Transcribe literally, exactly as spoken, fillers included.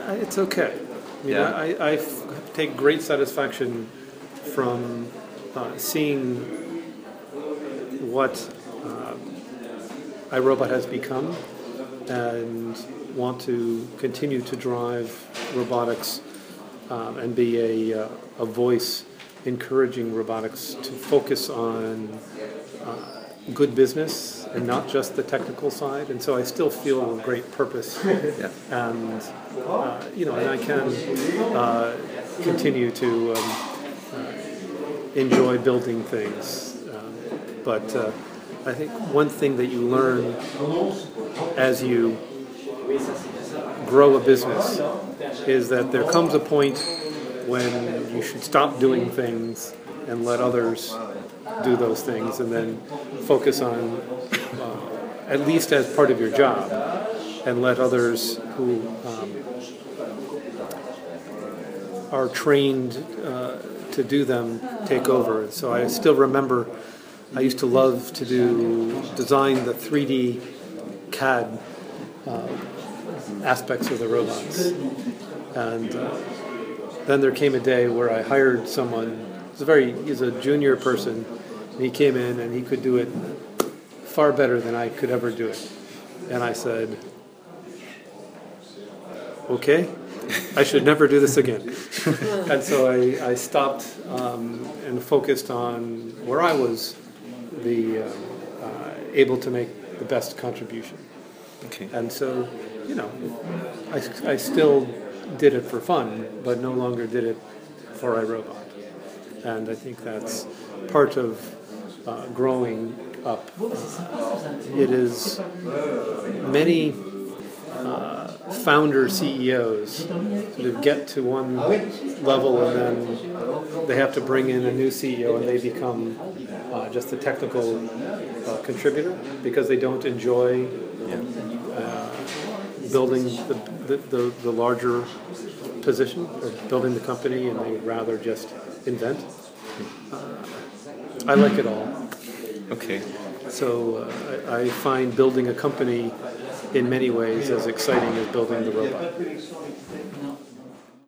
Uh, It's okay. I mean, Yeah. I, I f- take great satisfaction from uh, seeing what uh, iRobot has become and want to continue to drive robotics um, and be a, uh, a voice encouraging robotics to focus on uh, good business and not just the technical side. And so I still feel a great purpose, Yeah. and uh, you know, and I can uh, continue to um, uh, enjoy building things. Um, but uh, I think one thing that you learn as you grow a business is that there comes a point when you should stop doing things and let others do those things, and then focus on, uh, at least as part of your job, and let others who um, are trained uh, to do them take over. And so I still remember I used to love to do design the three D C A D uh, aspects of the robots. And uh, then there came a day where I hired someone. He's a very he's a junior person, and he came in and he could do it far better than I could ever do it. And I said, "Okay, I should never do this again." And so I, I stopped um, and focused on where I was the uh, uh, able to make the best contribution. Okay. And so, you know, I, I still did it for fun, but no longer did it for iRobot. And I think that's part of uh, growing up. It is many uh, founder C E Os sort of get to one level and then they have to bring in a new C E O and they become uh, just a technical uh, contributor because they don't enjoy uh, building the, the, the, the larger position or building the company, and they rather just invent. Uh, I like it all. Okay. So uh, I, I find building a company in many ways as exciting as building the robot.